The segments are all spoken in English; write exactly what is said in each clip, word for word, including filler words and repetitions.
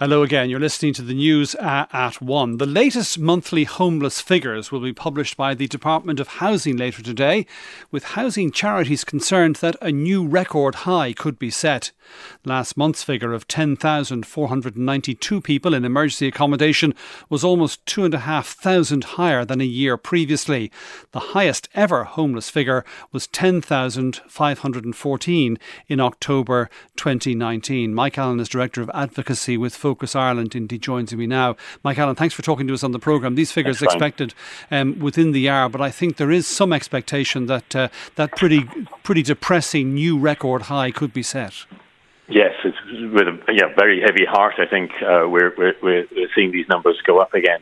Hello again. You're listening to the news uh, at one. The latest monthly homeless figures will be published by the Department of Housing later today, with housing charities concerned that a new record high could be set. Last month's figure of ten thousand four hundred ninety-two people in emergency accommodation was almost two thousand five hundred higher than a year previously. The highest ever homeless figure was ten thousand five hundred fourteen in October twenty nineteen. Mike Allen is Director of Advocacy with Focus Ireland. Indeed joins me now. Mike Allen, thanks for talking to us on the programme. These figures are expected um, within the hour, but I think there is some expectation that uh, that pretty pretty depressing new record high could be set. Yes, it's with a yeah, very heavy heart. I think uh, we're, we're we're seeing these numbers go up again.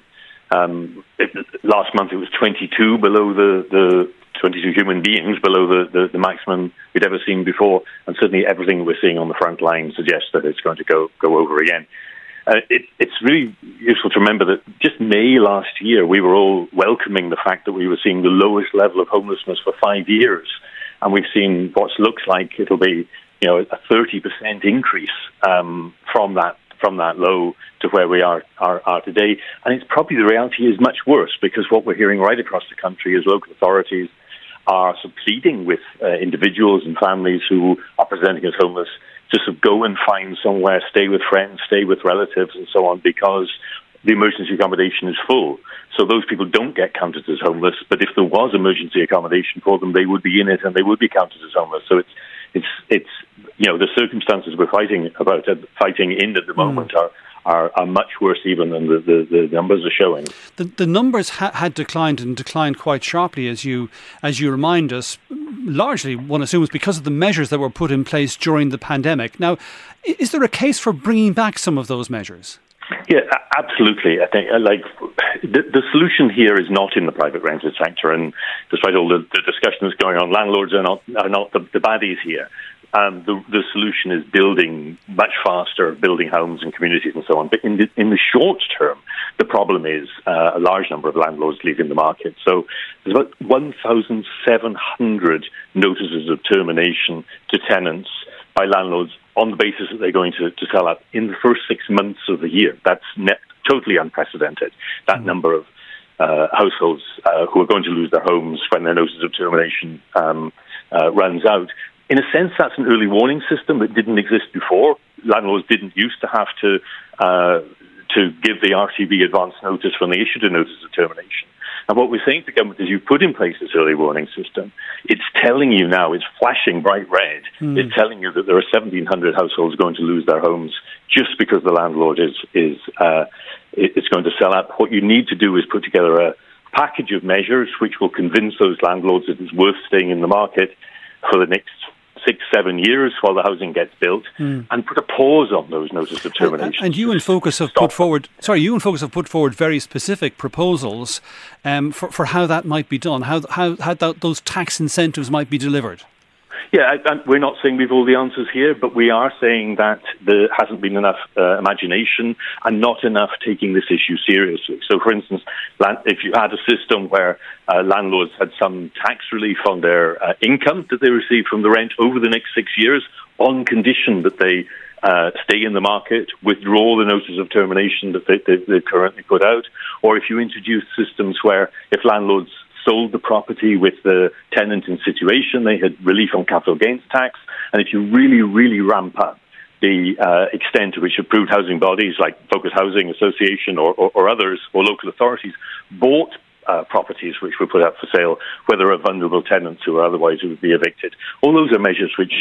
Um, it, last month it was twenty-two below the, the twenty-two human beings below the, the, the maximum we'd ever seen before, and certainly everything we're seeing on the front line suggests that it's going to go go over again. Uh, it, it's really useful to remember that just May last year we were all welcoming the fact that we were seeing the lowest level of homelessness for five years, and we've seen what looks like it'll be, you know, a thirty percent increase um, from that from that low to where we are, are are today. And it's probably the reality is much worse, because what we're hearing right across the country is local authorities are pleading with uh, individuals and families who are presenting as homeless to sort of go and find somewhere, stay with friends, stay with relatives and so on, because the emergency accommodation is full. So those people don't get counted as homeless, but if there was emergency accommodation for them, they would be in it and they would be counted as homeless. So it's It's, it's you know, the circumstances we're fighting about, uh, fighting in at the moment mm. are, are are much worse even than the, the, the numbers are showing. The, the numbers ha- had declined and declined quite sharply, as you as you remind us, largely, one assumes, because of the measures that were put in place during the pandemic. Now, is there a case for bringing back some of those measures? Yeah, absolutely. I think like the, the solution here is not in the private rented sector, and despite all the, the discussions going on, landlords are not are not the, the baddies here. Um, the, the solution is building much faster, building homes and communities and so on. But in the, in the short term, the problem is uh, a large number of landlords leaving the market. So there's about one thousand seven hundred notices of termination to tenants by landlords on the basis that they're going to, to sell out in the first six months of the year. That's net, totally unprecedented. That mm-hmm. number of uh, households uh, who are going to lose their homes when their notice of termination um, uh, runs out. In a sense, that's an early warning system that didn't exist before. Landlords didn't used to have to uh, to give the R T B advance notice when they issued a notice of termination. And what we're saying to government is, you put in place this early warning system. It's telling you now, it's flashing bright red. Mm. It's telling you that there are seventeen hundred households going to lose their homes just because the landlord is is uh, it's going to sell out. What you need to do is put together a package of measures which will convince those landlords that it's worth staying in the market for the next six, seven years while the housing gets built, mm. and put a pause on those notices of termination. And, and you and Focus have Stop. put forward, sorry, you and Focus have put forward very specific proposals um, for, for how that might be done, how how, how that, those tax incentives might be delivered. Yeah, and we're not saying we've all the answers here, but we are saying that there hasn't been enough uh, imagination and not enough taking this issue seriously. So, for instance, if you had a system where uh, landlords had some tax relief on their uh, income that they receive from the rent over the next six years, on condition that they uh, stay in the market, withdraw the notice of termination that they, they, they've currently put out, or if you introduce systems where if landlords sold the property with the tenant in situation, they had relief on capital gains tax. And if you really, really ramp up the uh, extent to which approved housing bodies like Focus Housing Association or, or, or others or local authorities bought uh, properties which were put up for sale, whether of vulnerable tenants who otherwise would be evicted, all those are measures which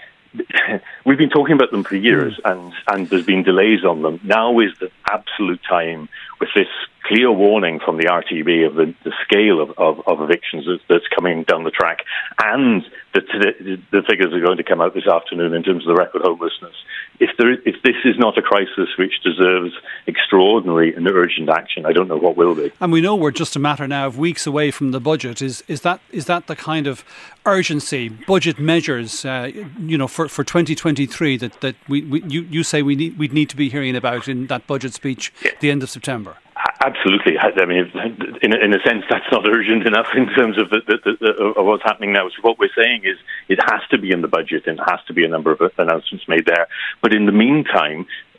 we've been talking about them for years, and, and there's been delays on them. Now is the absolute time, with this clear warning from the R T B of the, the scale of, of, of evictions that's, that's coming down the track, and the, the, the figures are going to come out this afternoon in terms of the record homelessness. If there, if this is not a crisis which deserves extraordinary and urgent action, I don't know what will be. And we know we're just a matter now of weeks away from the budget. Is is that is that the kind of urgency, budget measures, uh, you know, for, for twenty twenty-three that, that we, we you, you say we need we'd need to be hearing about in that budget speech yeah. at the end of September? Absolutely. I mean, in a, in a sense, that's not urgent enough in terms of, the, the, the, of what's happening now. So what we're saying is it has to be in the budget and it has to be a number of announcements made there. But in the meantime,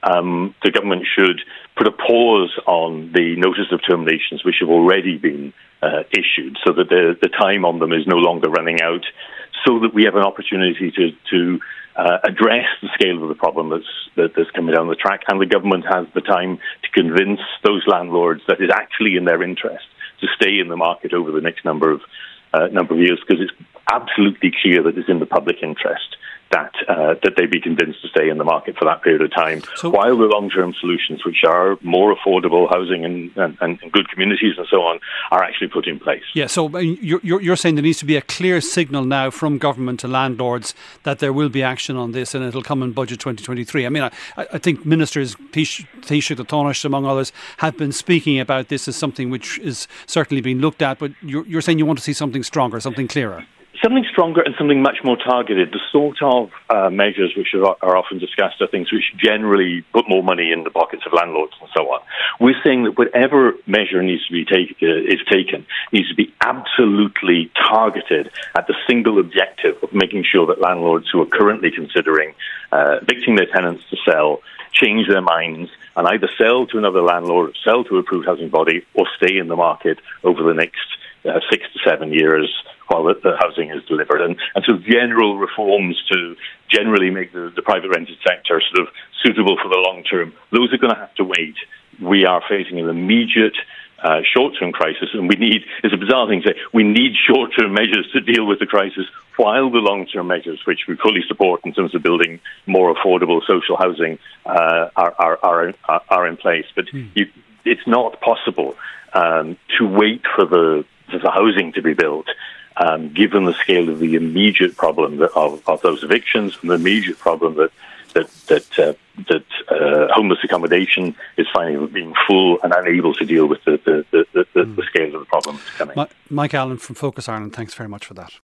um, the government should put a pause on the notice of terminations which have already been uh, issued, so that the, the time on them is no longer running out, so that we have an opportunity to, to uh, address the scale of the problem that's, that, that's coming down the track, and the government has the time to convince those landlords that it's actually in their interest to stay in the market over the next number of uh, number of years, because it's absolutely clear that it's in the public interest that uh, that they be convinced to stay in the market for that period of time, so, while the long-term solutions, which are more affordable housing and, and, and good communities and so on, are actually put in place. Yeah, so you're, you're saying there needs to be a clear signal now from government to landlords that there will be action on this, and it'll come in Budget twenty twenty-three. I mean, I, I think Ministers Taoiseach the Taoiseach, among others, have been speaking about this as something which is certainly being looked at, but you're, you're saying you want to see something stronger, something clearer. Something stronger and something much more targeted. The sort of uh, measures which are, are often discussed are things which generally put more money in the pockets of landlords and so on. We're saying that whatever measure needs to be take, uh, is taken needs to be absolutely targeted at the single objective of making sure that landlords who are currently considering uh, evicting their tenants to sell change their minds and either sell to another landlord, sell to an approved housing body, or stay in the market over the next uh, six to seven years while the, the housing is delivered. And, and so general reforms to generally make the, the private rented sector sort of suitable for the long term, those are going to have to wait. We are facing an immediate uh, short-term crisis, and we need, it's a bizarre thing to say, we need short-term measures to deal with the crisis while the long-term measures, which we fully support in terms of building more affordable social housing, uh, are, are, are, are in place. But mm. you, it's not possible um, to wait for the, for the housing to be built, Um, given the scale of the immediate problem that, of, of those evictions, and the immediate problem that that that, uh, that uh, homeless accommodation is finding being full and unable to deal with the the, the, the, mm. the scale of the problem that's coming. Mike Allen from Focus Ireland, thanks very much for that.